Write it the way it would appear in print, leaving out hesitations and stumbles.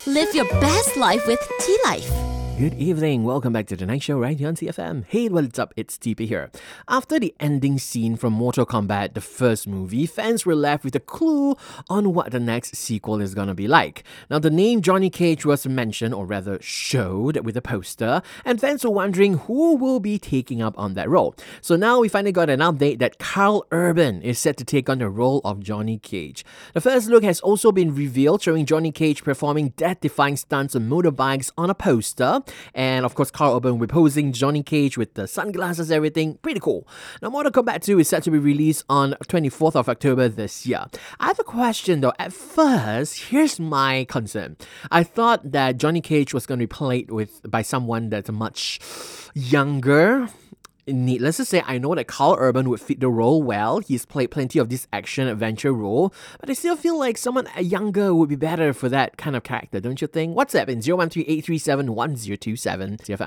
Live your best life with T-Life. Good evening. Welcome back to The Night Show right here on TFM. Hey, what's up? It's TP here. After the ending scene from Mortal Kombat, the first movie, fans were left with a clue on what the next sequel is gonna be like. Now, the name Johnny Cage was mentioned, or rather showed, with a poster, and fans were wondering who will be taking up on that role. So now we finally got an update that Karl Urban is set to take on the role of Johnny Cage. The first look has also been revealed, showing Johnny Cage performing death-defying stunts on motorbikes on a poster. And of course, Karl Urban reposing Johnny Cage with the sunglasses, everything. Pretty cool. Now, Mortal Kombat 2 is set to be released on 24th of October this year. I have a question though. At first, here's my concern. I thought that Johnny Cage was going to be played by someone that's much younger. Needless to say, I know that Karl Urban would fit the role well. He's played plenty of this action-adventure role, but I still feel like someone younger would be better for that kind of character, don't you think? WhatsApp in 013-837-1027.